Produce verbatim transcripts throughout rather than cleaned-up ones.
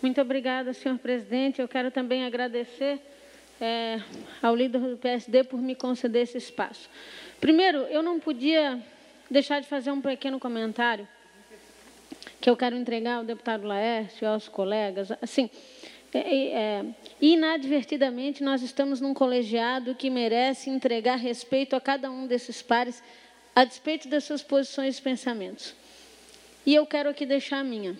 Muito obrigada, senhor presidente. Eu quero também agradecer é, ao líder do P S D por me conceder esse espaço. Primeiro, eu não podia deixar de fazer um pequeno comentário que eu quero entregar ao deputado Laércio, aos colegas. Assim, é, é, inadvertidamente, nós estamos num colegiado que merece entregar respeito a cada um desses pares, a despeito das suas posições e pensamentos. E eu quero aqui deixar a minha.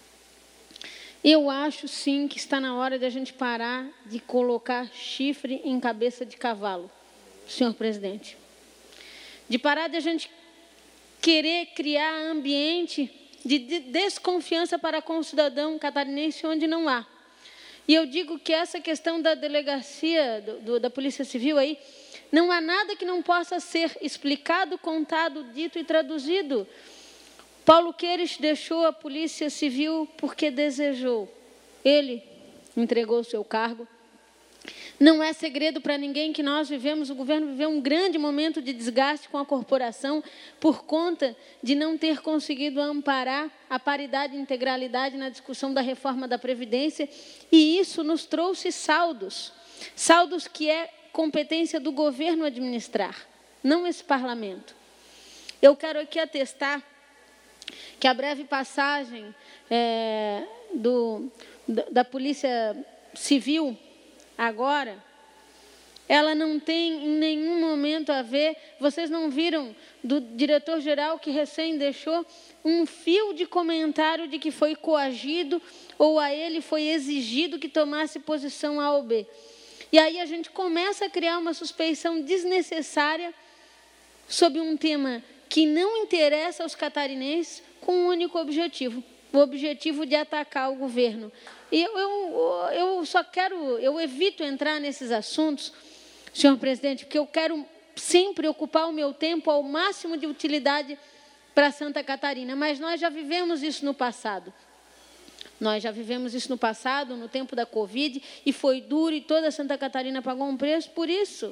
Eu acho, sim, que está na hora de a gente parar de colocar chifre em cabeça de cavalo, senhor presidente. De parar de a gente querer criar ambiente de desconfiança para com o cidadão catarinense onde não há. E eu digo que essa questão da delegacia, do, do, da Polícia Civil aí, não há nada que não possa ser explicado, contado, dito e traduzido. Paulo Queires deixou a Polícia Civil porque desejou. Ele entregou o seu cargo. Não é segredo para ninguém que nós vivemos, o governo viveu um grande momento de desgaste com a corporação por conta de não ter conseguido amparar a paridade e integralidade na discussão da reforma da Previdência, e isso nos trouxe saldos, saldos que é competência do governo administrar, não esse parlamento. Eu quero aqui atestar que a breve passagem é, do, da, da Polícia Civil agora, ela não tem em nenhum momento a ver, vocês não viram do diretor-geral que recém deixou um fio de comentário de que foi coagido ou a ele foi exigido que tomasse posição A ou B. E aí a gente começa a criar uma suspeição desnecessária sobre um tema que não interessa aos catarinenses com um único objetivo, o objetivo de atacar o governo. E eu, eu, eu só quero, eu evito entrar nesses assuntos, senhor presidente, porque eu quero sempre ocupar o meu tempo ao máximo de utilidade para Santa Catarina, mas nós já vivemos isso no passado. Nós já vivemos isso no passado, no tempo da Covid, e foi duro, e toda Santa Catarina pagou um preço por isso.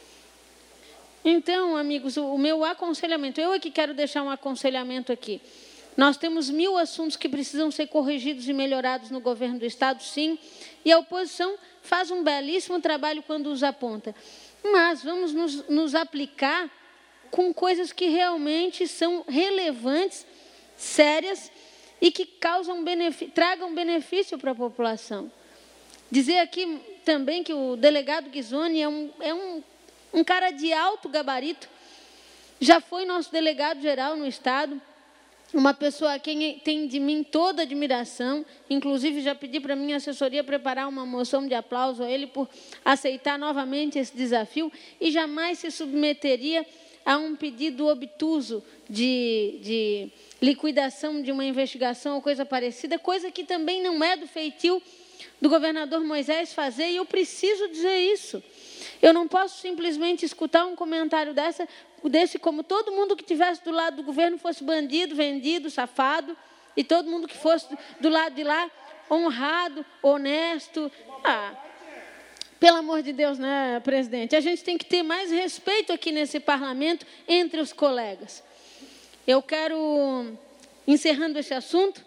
Então, amigos, o meu aconselhamento, eu é que quero deixar um aconselhamento aqui. Nós temos mil assuntos que precisam ser corrigidos e melhorados no governo do Estado, sim, e a oposição faz um belíssimo trabalho quando os aponta. Mas vamos nos, nos aplicar com coisas que realmente são relevantes, sérias e que causam benefício, tragam benefício para a população. Dizer aqui também que o delegado Ghisoni é um, é um, um cara de alto gabarito, já foi nosso delegado-geral no Estado, uma pessoa a quem tem de mim toda admiração, inclusive já pedi para a minha assessoria preparar uma moção de aplauso a ele por aceitar novamente esse desafio e jamais se submeteria a um pedido obtuso de, de liquidação de uma investigação ou coisa parecida, coisa que também não é do feitio do governador Moisés fazer, e eu preciso dizer isso. Eu não posso simplesmente escutar um comentário dessa, desse como todo mundo que estivesse do lado do governo fosse bandido, vendido, safado, e todo mundo que fosse do lado de lá honrado, honesto. Ah, pelo amor de Deus, né, presidente? A gente tem que ter mais respeito aqui nesse parlamento entre os colegas. Eu quero, encerrando esse assunto,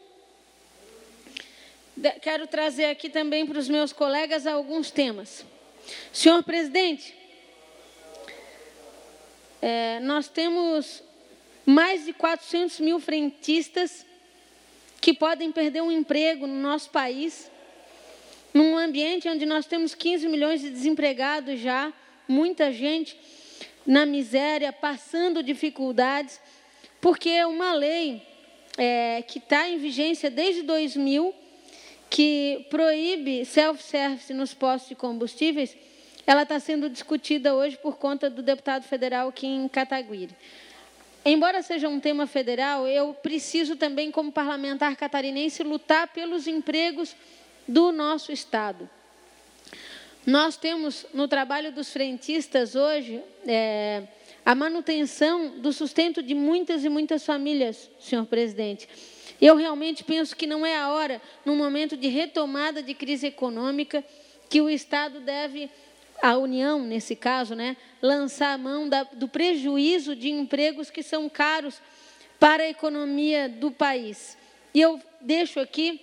quero trazer aqui também para os meus colegas alguns temas. Senhor presidente, é, nós temos mais de quatrocentos mil frentistas que podem perder um emprego no nosso país, num ambiente onde nós temos quinze milhões de desempregados já, muita gente na miséria, passando dificuldades, porque uma lei é, que está em vigência desde dois mil, que proíbe self-service nos postos de combustíveis, ela está sendo discutida hoje por conta do deputado federal aqui em Cataguiri. Embora seja um tema federal, eu preciso também, como parlamentar catarinense, lutar pelos empregos do nosso Estado. Nós temos, no trabalho dos frentistas hoje, é, a manutenção do sustento de muitas e muitas famílias, senhor presidente. Eu realmente penso que não é a hora, num momento de retomada de crise econômica, que o Estado deve, a União, nesse caso, né, lançar a mão da, do prejuízo de empregos que são caros para a economia do país. E eu deixo aqui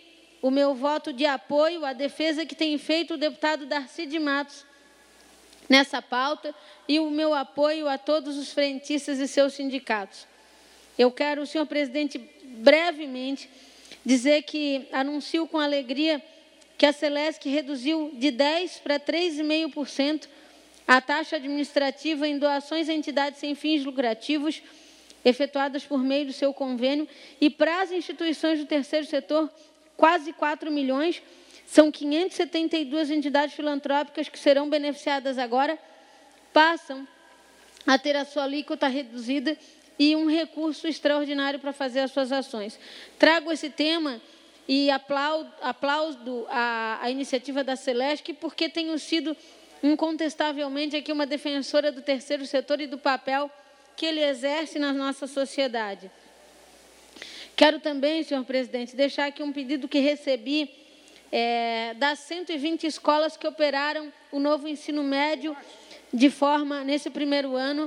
o meu voto de apoio à defesa que tem feito o deputado Darcy de Matos nessa pauta e o meu apoio a todos os frentistas e seus sindicatos. Eu quero, senhor presidente, brevemente dizer que anuncio com alegria que a Celesc reduziu de dez para três vírgula cinco por cento a taxa administrativa em doações a entidades sem fins lucrativos efetuadas por meio do seu convênio e para as instituições do terceiro setor, quase quatro milhões. São quinhentas e setenta e duas entidades filantrópicas que serão beneficiadas agora, passam a ter a sua alíquota reduzida e um recurso extraordinário para fazer as suas ações. Trago esse tema e aplaudo, aplaudo a, a iniciativa da Celesc, porque tenho sido incontestavelmente aqui uma defensora do terceiro setor e do papel que ele exerce na nossa sociedade. Quero também, senhor presidente, deixar aqui um pedido que recebi é, das cento e vinte escolas que operaram o novo ensino médio de forma, nesse primeiro ano,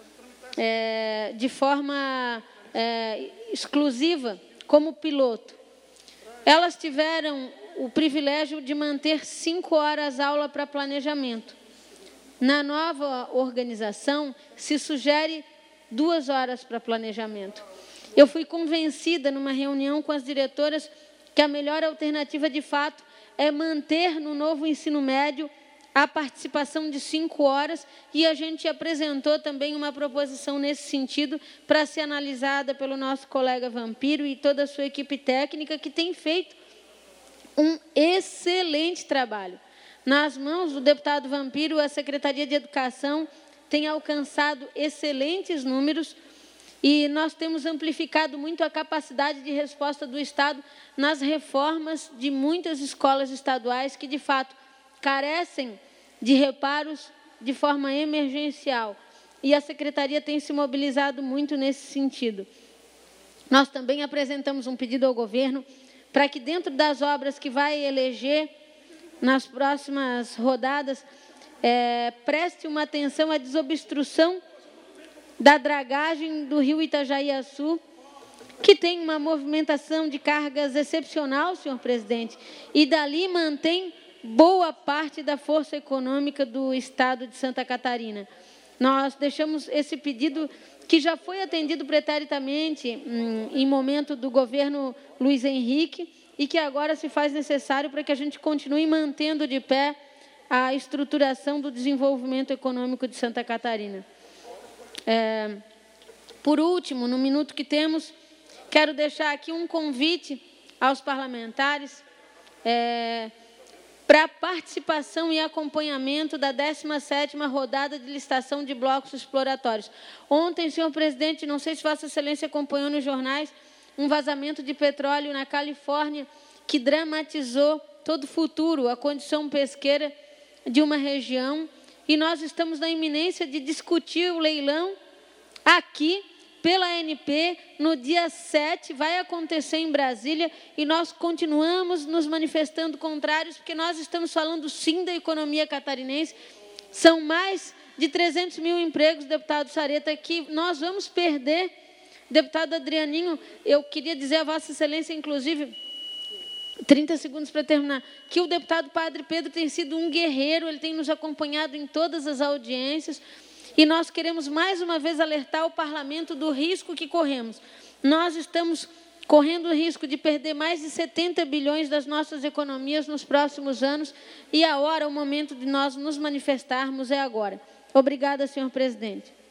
é, de forma é, exclusiva, como piloto. Elas tiveram o privilégio de manter cinco horas aula para planejamento. Na nova organização, se sugere duas horas para planejamento. Eu fui convencida, numa reunião com as diretoras, que a melhor alternativa, de fato, é manter no novo ensino médio a participação de cinco horas, e a gente apresentou também uma proposição nesse sentido para ser analisada pelo nosso colega Vampiro e toda a sua equipe técnica, que tem feito um excelente trabalho. Nas mãos do deputado Vampiro, a Secretaria de Educação tem alcançado excelentes números e nós temos amplificado muito a capacidade de resposta do Estado nas reformas de muitas escolas estaduais que, de fato, carecem de reparos de forma emergencial. E a Secretaria tem se mobilizado muito nesse sentido. Nós também apresentamos um pedido ao governo para que, dentro das obras que vai eleger nas próximas rodadas, é, preste uma atenção à desobstrução da dragagem do rio Itajaiaçu, que tem uma movimentação de cargas excepcional, senhor presidente, e dali mantém boa parte da força econômica do estado de Santa Catarina. Nós deixamos esse pedido, que já foi atendido preternamente hum, em momento do governo Luiz Henrique, e que agora se faz necessário para que a gente continue mantendo de pé a estruturação do desenvolvimento econômico de Santa Catarina. É, por último, no minuto que temos, quero deixar aqui um convite aos parlamentares é, para participação e acompanhamento da décima sétima rodada de licitação de blocos exploratórios. Ontem, senhor presidente, não sei se Vossa Excelência acompanhou nos jornais, um vazamento de petróleo na Califórnia que dramatizou todo o futuro, a condição pesqueira de uma região, e nós estamos na iminência de discutir o leilão aqui pela A N P, no dia sete, vai acontecer em Brasília, e nós continuamos nos manifestando contrários, porque nós estamos falando sim da economia catarinense, são mais de trezentos mil empregos, deputado Sareta, que nós vamos perder. Deputado Adrianinho, eu queria dizer a Vossa Excelência, inclusive, trinta segundos para terminar, que o deputado Padre Pedro tem sido um guerreiro, ele tem nos acompanhado em todas as audiências, e nós queremos mais uma vez alertar o parlamento do risco que corremos. Nós estamos correndo o risco de perder mais de setenta bilhões das nossas economias nos próximos anos, e a hora, o momento de nós nos manifestarmos é agora. Obrigada, senhor presidente.